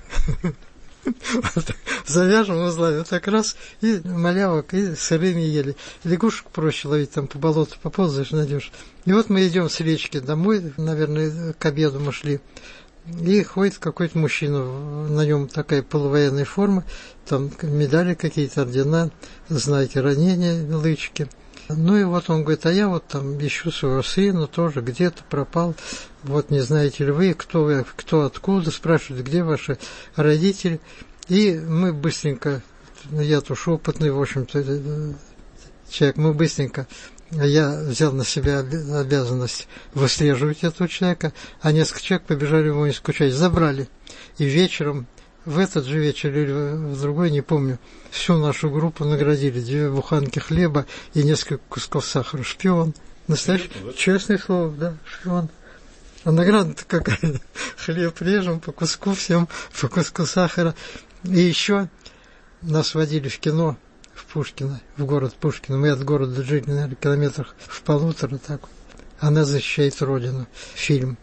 Завяжем узлами, вот так раз, и малявок, и сырыми ели. Лягушек проще ловить, там по болоту поползаешь, найдешь. И вот мы идем с речки домой, наверное, к обеду мы шли, и ходит какой-то мужчина, на нем такая полувоенная форма, там медали какие-то, ордена, знаки ранения, лычки. Ну и вот он говорит, а я вот там ищу своего сына, тоже где-то пропал, вот не знаете ли вы, кто откуда, спрашивают, где ваши родители. И мы быстренько, я-то уж опытный, в общем-то, человек, мы быстренько, я взял на себя обязанность выслеживать этого человека, а несколько человек побежали в воинскую часть, забрали. И вечером, в этот же вечер или в другой, не помню, всю нашу группу наградили 2 буханки хлеба и несколько кусков сахара. Шпион. Настоящий, честное слово, да, шпион. А награда-то какая? Хлеб режем по куску всем, по куску сахара. И еще нас водили в кино, в Пушкино, в город Пушкино. Мы от города жили, наверное, километрах в 1,5, так. Она защищает Родину. Фильм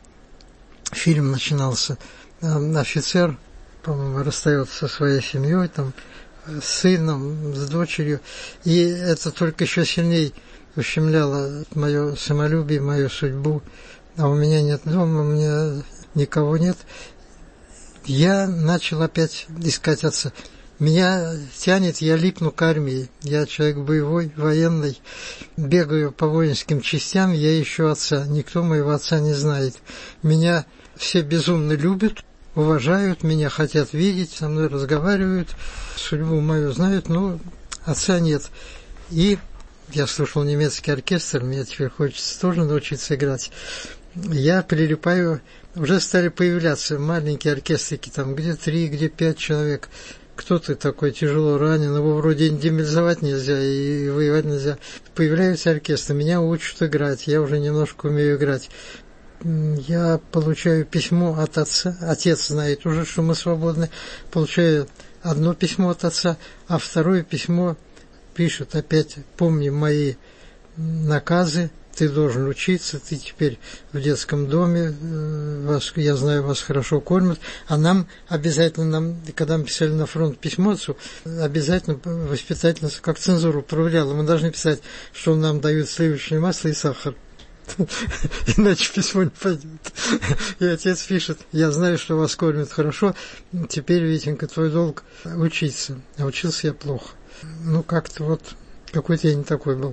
начинался. Офицер, по-моему, расстается со своей семьей, там, с сыном, с дочерью, и это только еще сильнее ущемляло мое самолюбие, мою судьбу. А у меня нет дома, у меня никого нет. Я начал опять искать отца. Меня тянет, я липну к армии. Я человек боевой, военный, бегаю по воинским частям, я ищу отца. Никто моего отца не знает. Меня все безумно любят, уважают, меня хотят видеть, со мной разговаривают, судьбу мою знают, но отца нет. И я слушал немецкий оркестр, мне теперь хочется тоже научиться играть. Я прилипаю, уже стали появляться маленькие оркестрики, там где 3, где 5 человек. Кто-то такой тяжело ранен, его вроде демобилизовать нельзя и воевать нельзя. Появляются оркестры, меня учат играть, я уже немножко умею играть. Я получаю письмо от отца, отец знает уже, что мы свободны, получаю одно письмо от отца, а второе письмо пишет опять, помни мои наказы, ты должен учиться, ты теперь в детском доме, я знаю, вас хорошо кормят, а нам обязательно, когда мы писали на фронт письмо отцу, обязательно воспитательница, как цензуру проверяла, мы должны писать, что нам дают сливочное масло и сахар. Иначе письмо не пойдет. И отец пишет, я знаю, что вас кормят хорошо, теперь, Витенька, твой долг учиться. А учился я плохо. Как-то вот, какой-то я не такой был.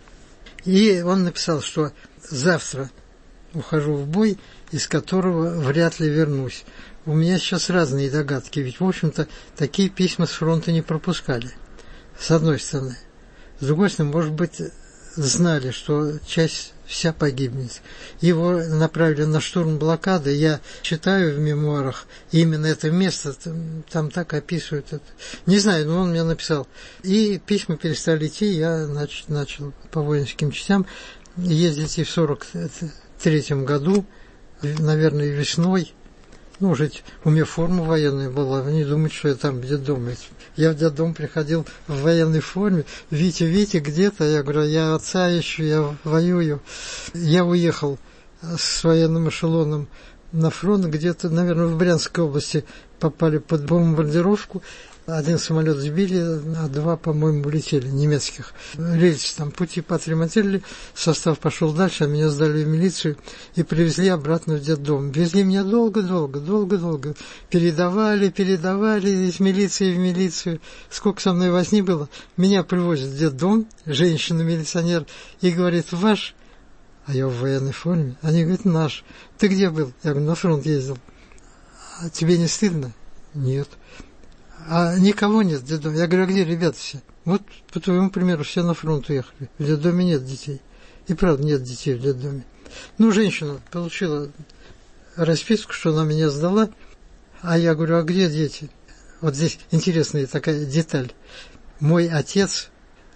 И он написал, что завтра ухожу в бой, из которого вряд ли вернусь. У меня сейчас разные догадки, ведь, в общем-то, такие письма с фронта не пропускали. С одной стороны. С другой стороны, может быть, знали, что часть вся погибнет. Его направили на штурм блокады. Я читаю в мемуарах именно это место, там так описывают это. Не знаю, но он мне написал. И письма перестали идти, я начал по воинским частям ездить и в 43-м году, наверное, весной. Ну, уже у меня форма военная была, они думают, что я там в детдоме. Я в детдом приходил в военной форме. Витя, где-то? Я говорю, я отца ищу, я воюю. Я уехал с военным эшелоном на фронт, где-то, наверное, в Брянской области попали под бомбардировку. Один самолет сбили, а два, по-моему, улетели, немецких. Рельсы там пути подремонтировали, состав пошел дальше, а меня сдали в милицию и привезли обратно в детдом. Везли меня долго. Передавали из милиции в милицию. Сколько со мной возни было. Меня привозят в детдом, женщина-милиционер, и говорит, ваш? А я в военной форме. Они говорят, наш. Ты где был? Я говорю, на фронт ездил. А тебе не стыдно? Нет. А никого нет в детдоме. Я говорю, а где ребята все? Вот, по твоему примеру, все на фронт уехали. В детдоме нет детей. И правда нет детей в детдоме. Ну, женщина получила расписку, что она меня сдала. А я говорю, а где дети? Вот здесь интересная такая деталь. Мой отец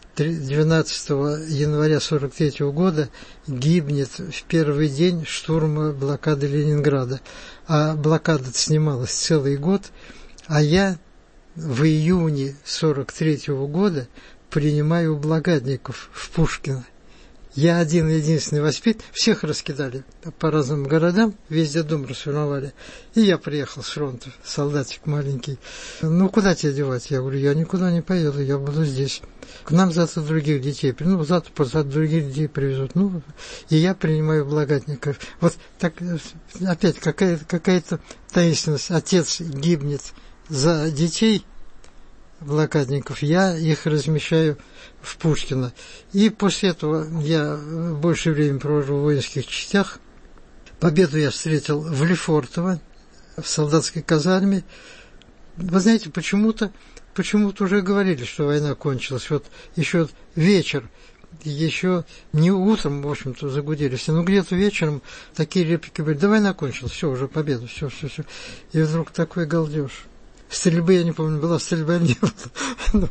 12 января 1943 года гибнет в первый день штурма блокады Ленинграда. А блокада снималась целый год. А я в июне 1943 года принимаю блокадников в Пушкино. Я один-единственный воспитанник, всех раскидали по разным городам, весь детдом расформовали. И я приехал с фронта, солдатик маленький. Ну, куда тебя девать? Я говорю, я никуда не поеду, я буду здесь. К нам завтра других детей, ну, завтра других детей привезут. Ну, и я принимаю блокадников. Вот так, опять какая-то таинственность. Отец гибнет за детей блокадников, я их размещаю в Пушкино. И после этого я больше времени провожу в воинских частях. Победу я встретил в Лефортово, в солдатской казарме. Вы знаете, почему-то уже говорили, что война кончилась. Вот еще вечер, еще не утром, в общем-то, загудели все, но где-то вечером такие реплики были, да война кончилась, все, уже победа, все. И вдруг такой галдеж. Стрельбы, я не помню, была стрельба или не было.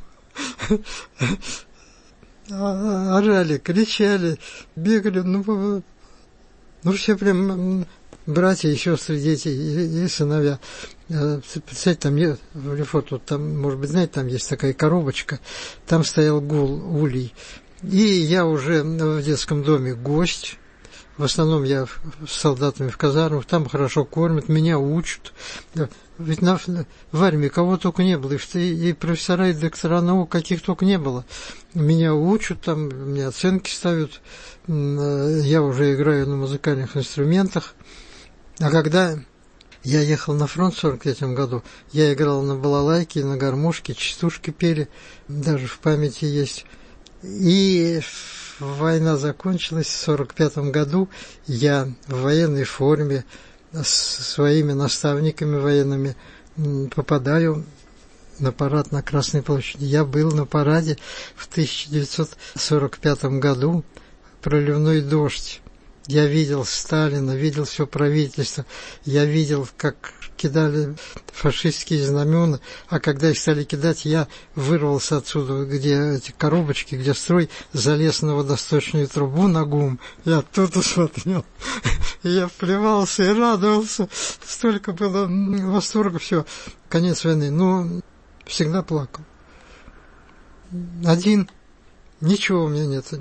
Орали, кричали, бегали, ну все прям братья и сестры, дети и сыновья. Представьте, там в Лефорт, вот там, может быть, знаете, там есть такая коробочка, там стоял гул, улей. И я уже в детском доме гость. В основном я с солдатами в казармах, там хорошо кормят, меня учат. Ведь в армии кого только не было, и профессора, и доктора наук, каких только не было. Меня учат, там мне оценки ставят, я уже играю на музыкальных инструментах. А когда я ехал на фронт в 1943 году, я играл на балалайке, на гармошке, частушки пели, даже в памяти есть. И война закончилась в 1945 году, я в военной форме с своими наставниками военными попадаю на парад на Красной площади. Я был на параде в 1945 году, проливной дождь. Я видел Сталина, видел все правительство, я видел, как кидали фашистские знамена, а когда их стали кидать, я вырвался отсюда, где эти коробочки, где строй, залез на водосточную трубу на ГУМ, я оттуда смотрел, я плевался и радовался, столько было восторга, все, конец войны, но всегда плакал. Один, ничего у меня нет,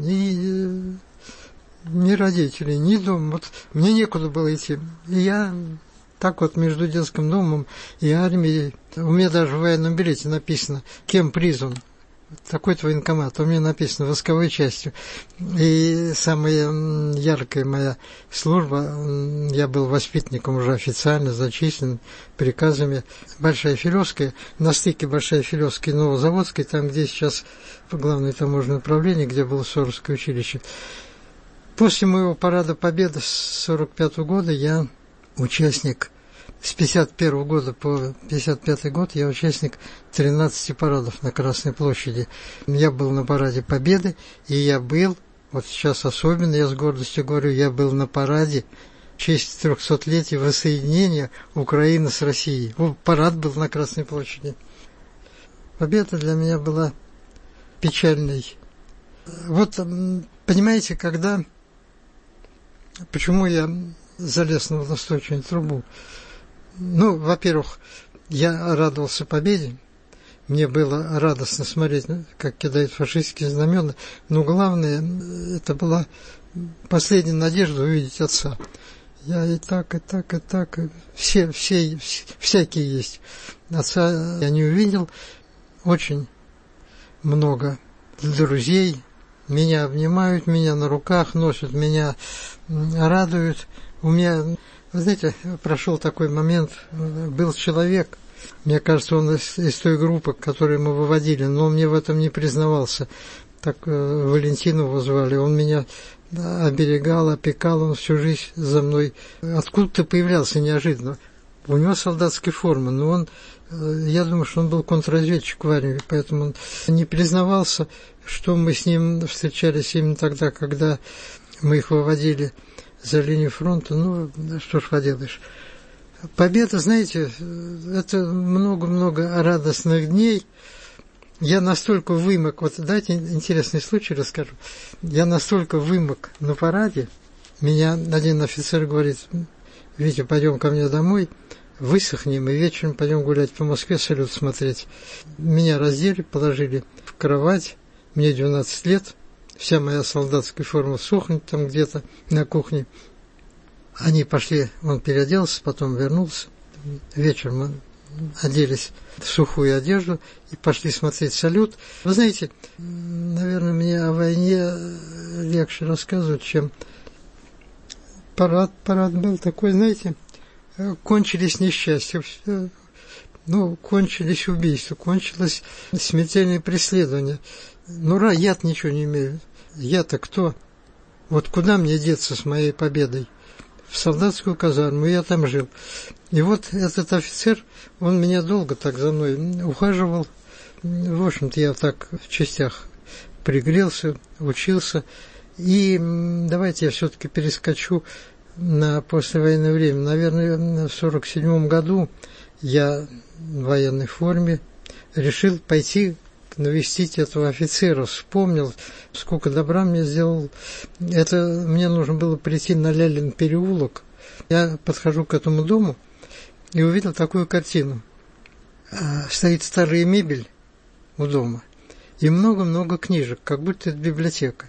ни родителей, ни дома. Вот мне некуда было идти. И я так вот между детским домом и армией. У меня даже в военном билете написано, кем призван. Такой-то военкомат. У меня написано восковой частью. И самая яркая моя служба, я был воспитанником уже официально, зачислен приказами. Большая Филевская, на стыке Большая Филевской и Новозаводской, там, где сейчас главное таможенное управление, где было Суворовское училище. После моего парада Победы с 1945 года я участник С 1951 года по 1955 год я участник 13 парадов на Красной площади. Я был на параде Победы, и я был, вот сейчас особенно, я с гордостью говорю, я был на параде в честь 300-летия воссоединения Украины с Россией. Парад был на Красной площади. Победа для меня была печальной. Вот, понимаете, когда... Почему я залез на водосточную трубу? Ну, во-первых, я радовался победе. Мне было радостно смотреть, как кидают фашистские знамена. Но главное, это была последняя надежда увидеть отца. Я и так. Всякие есть. Отца я не увидел. Очень много друзей. Меня обнимают, меня на руках носят, меня радуют. У меня, вы знаете, прошел такой момент, был человек, мне кажется, он из той группы, которую мы выводили, но он мне в этом не признавался. Так Валентину его звали, он меня оберегал, опекал, он всю жизнь за мной. Откуда-то появлялся неожиданно. У него солдатская форма, но он, я думаю, что он был контрразведчик в армии, поэтому он не признавался, что мы с ним встречались именно тогда, когда мы их выводили за линию фронта. Ну, что ж поделаешь. Победа, знаете, это много-много радостных дней. Я настолько вымок, вот дайте интересный случай расскажу. Я настолько вымок на параде, меня один офицер говорит: Витя, пойдем ко мне домой, высохнем, и вечером пойдем гулять по Москве, салют смотреть. Меня раздели, положили в кровать, мне 12 лет, вся моя солдатская форма сохнет там где-то на кухне. Они пошли, он переоделся, потом вернулся. Вечером мы оделись в сухую одежду и пошли смотреть салют. Вы знаете, наверное, мне о войне легче рассказывать, чем парад. Парад был такой, знаете, кончились несчастья, кончились убийства, кончилось смертельное преследование. Ну, я-то ничего не имею. Я-то кто? Вот куда мне деться с моей победой? В солдатскую казарму, я там жил. И вот этот офицер, он меня долго так за мной ухаживал. В общем-то, я так в частях пригрелся, учился. И давайте я все-таки перескочу на послевоенное время. Наверное, в 1947 году я в военной форме решил пойти навестить этого офицера. Вспомнил, сколько добра мне сделал. Это мне нужно было прийти на Лялин переулок. Я подхожу к этому дому и увидел такую картину. Стоит старая мебель у дома и много-много книжек, как будто это библиотека.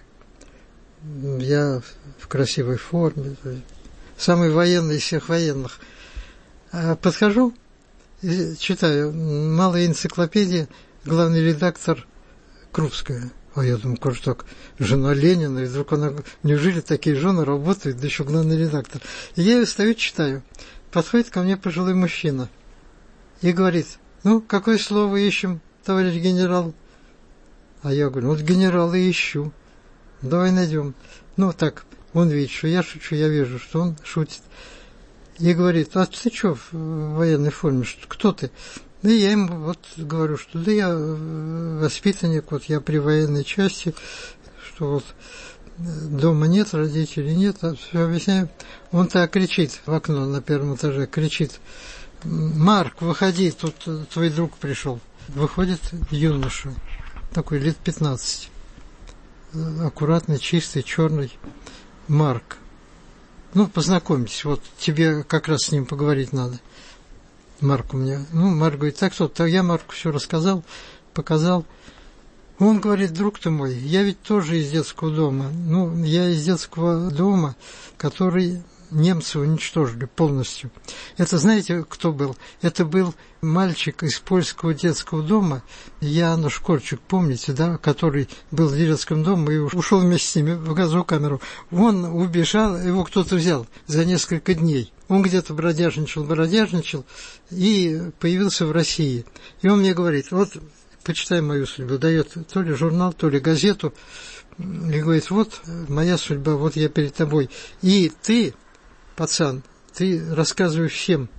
Я в красивой форме, самый военный из всех военных. Подхожу и читаю. Малая энциклопедия, главный редактор Крупская. Я думаю, как так, жена Ленина, и вдруг она, неужели такие жены работают, да еще главный редактор. И я ее стою, читаю. Подходит ко мне пожилой мужчина и говорит: какое слово ищем, товарищ генерал? А я говорю: вот генерала ищу. Давай найдем. Так, он видит, что я шучу, я вижу, что он шутит. И говорит: а ты что в военной форме, кто ты? И я ему говорю, что я воспитанник, я при военной части, что дома нет, родителей нет, все объясняю. Он так кричит в окно на первом этаже, кричит: Марк, выходи, тут твой друг пришел. Выходит юноша, такой лет 15, аккуратный, чистый, черный, Марк. Познакомьтесь, тебе как раз с ним поговорить надо. Марк у меня. Марк говорит: так что, я Марку все рассказал, показал. Он говорит: друг ты мой, я ведь тоже из детского дома. Я из детского дома, который немцы уничтожили полностью. Это знаете, кто был? Это был мальчик из польского детского дома, Януш Корчик, помните, да, который был в детском доме и ушел вместе с ними в газовую камеру. Он убежал, его кто-то взял за несколько дней. Он где-то бродяжничал и появился в России. И он мне говорит: почитай мою судьбу. Дает то ли журнал, то ли газету. И говорит: моя судьба, я перед тобой. И ты, пацан, ты рассказываешь всем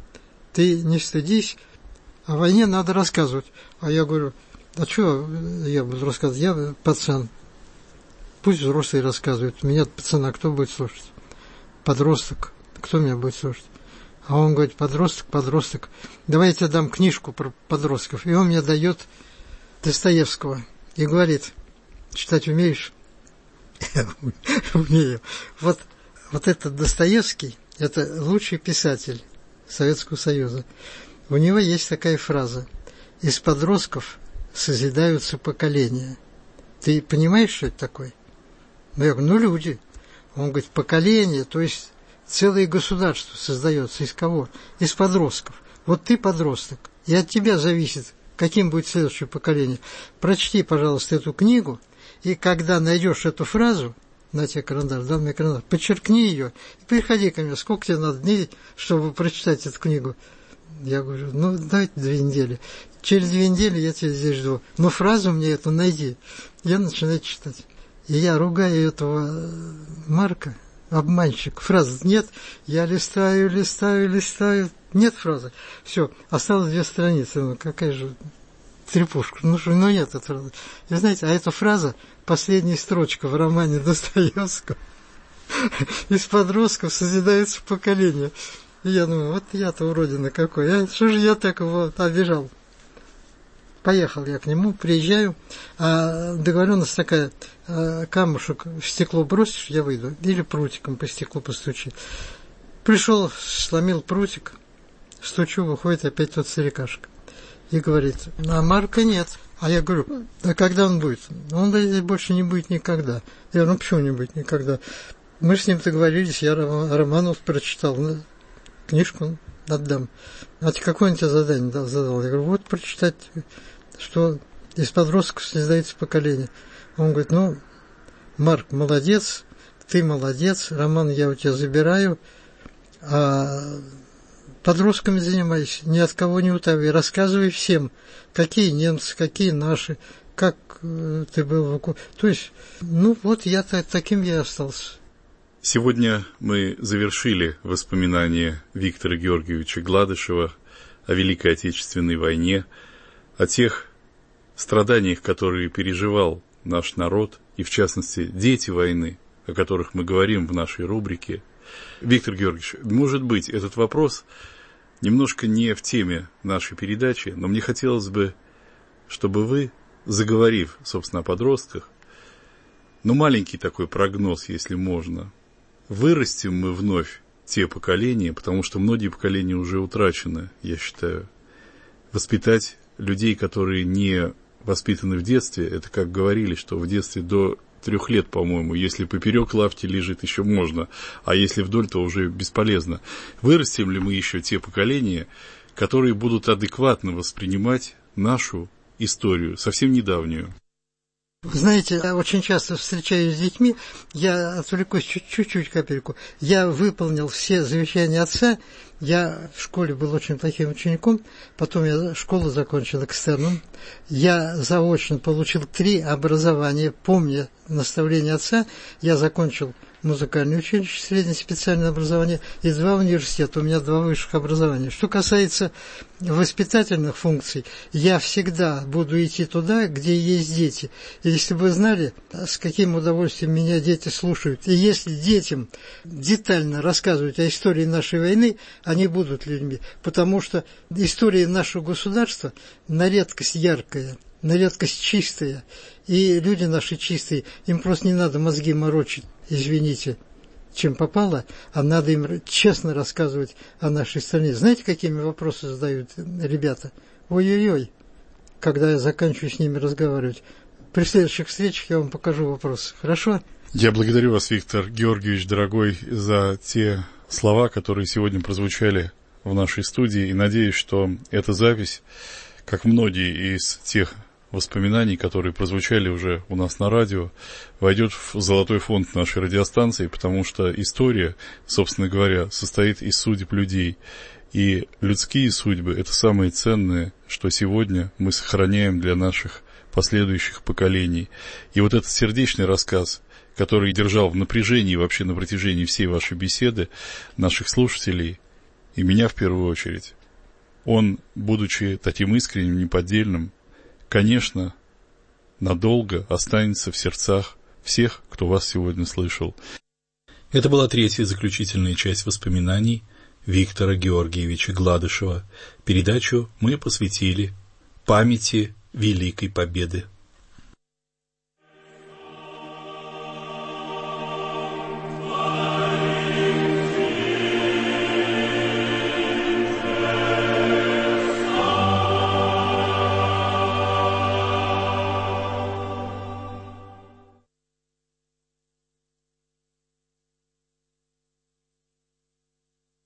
ты не стыдись, о войне надо рассказывать. А я говорю, а что я буду рассказывать? Я пацан. Пусть взрослые рассказывают. Меня пацана кто будет слушать? Подросток. Кто меня будет слушать? А он говорит, подросток. Давай я тебе дам книжку про подростков. И он мне дает Достоевского. И говорит, читать умеешь? Умею. Вот этот Достоевский, это лучший писатель Советского Союза. У него есть такая фраза: из подростков созидаются поколения. Ты понимаешь, что это такое? Ну, я говорю, люди. Он говорит, поколение, то есть целое государство создается. Из кого? Из подростков. Вот ты подросток, и от тебя зависит, каким будет следующее поколение. Прочти, пожалуйста, эту книгу, и когда найдешь эту фразу, на тебе карандаш, дай мне карандаш, подчеркни ее, и приходи ко мне, сколько тебе надо дней, чтобы прочитать эту книгу. Я говорю, дайте 2 недели. Через 2 недели я тебя здесь жду. Но фразу мне эту найди. Я начинаю читать. И я ругаю этого Марка, обманщик. Фразы нет. Я листаю. Нет фразы. Все, осталось 2 страницы. Какая же трепушка. Нет этой фразы. И знаете, а эта фраза последняя строчка в романе Достоевского. Из подростков созидается поколение. И я думаю, вот я-то уродина какой. Что же я так его обижал? Поехал я к нему, приезжаю, а договоренность такая, камушек в стекло бросишь, я выйду, или прутиком по стеклу постучи. Пришел, сломил прутик, стучу, выходит опять тот старикашка. И говорит, а Марка нет. А я говорю, а когда он будет? Он больше не будет никогда. Я говорю, почему не будет никогда? Мы с ним договорились, я романов прочитал, книжку отдам. А какое он тебе задание задал? Я говорю, вот прочитать, что из подростков создается поколение. Он говорит, Марк, молодец, ты молодец, роман я у тебя забираю, а подростками занимайся, ни от кого не утаивай, рассказывай всем, какие немцы, какие наши, как ты был в... То есть, я таким я остался. Сегодня мы завершили воспоминания Виктора Георгиевича Гладышева о Великой Отечественной войне, о тех страданиях, которые переживал наш народ, и в частности дети войны, о которых мы говорим в нашей рубрике. Виктор Георгиевич, может быть, этот вопрос немножко не в теме нашей передачи, но мне хотелось бы, чтобы вы, заговорив, собственно, о подростках, маленький такой прогноз, если можно, вырастим мы вновь те поколения, потому что многие поколения уже утрачены, я считаю. Воспитать людей, которые не воспитаны в детстве, это как говорили, что в детстве до 3 лет, по-моему, если поперек лавки лежит, еще можно, а если вдоль, то уже бесполезно. Вырастим ли мы еще те поколения, которые будут адекватно воспринимать нашу историю, совсем недавнюю? Знаете, я очень часто встречаюсь с детьми, я отвлекусь чуть-чуть капельку. Я выполнил все завещания отца, я в школе был очень плохим учеником, потом я школу закончил экстерном, я заочно получил 3 образования, помня наставления отца, я закончил музыкальное училище, среднее специальное образование, и 2 университета, у меня 2 высших образования. Что касается воспитательных функций, я всегда буду идти туда, где есть дети. И если бы вы знали, с каким удовольствием меня дети слушают, и если детям детально рассказывать о истории нашей войны, они будут людьми, потому что история нашего государства на редкость яркая, на редкость чистая, и люди наши чистые, им просто не надо мозги морочить, извините, чем попало, а надо им честно рассказывать о нашей стране. Знаете, какими вопросы задают ребята? Ой-ой-ой, когда я заканчиваю с ними разговаривать. При следующих встречах я вам покажу вопросы. Хорошо? Я благодарю вас, Виктор Георгиевич, дорогой, за те слова, которые сегодня прозвучали в нашей студии, и надеюсь, что эта запись, как многие из тех воспоминаний, которые прозвучали уже у нас на радио, войдет в золотой фонд нашей радиостанции, потому что история, собственно говоря, состоит из судеб людей. И людские судьбы – это самое ценное, что сегодня мы сохраняем для наших последующих поколений. И вот этот сердечный рассказ, который держал в напряжении вообще на протяжении всей вашей беседы, наших слушателей, и меня в первую очередь, он, будучи таким искренним, неподдельным, конечно, надолго останется в сердцах всех, кто вас сегодня слышал. Это была третья заключительная часть воспоминаний Виктора Георгиевича Гладышева. Передачу мы посвятили памяти Великой Победы.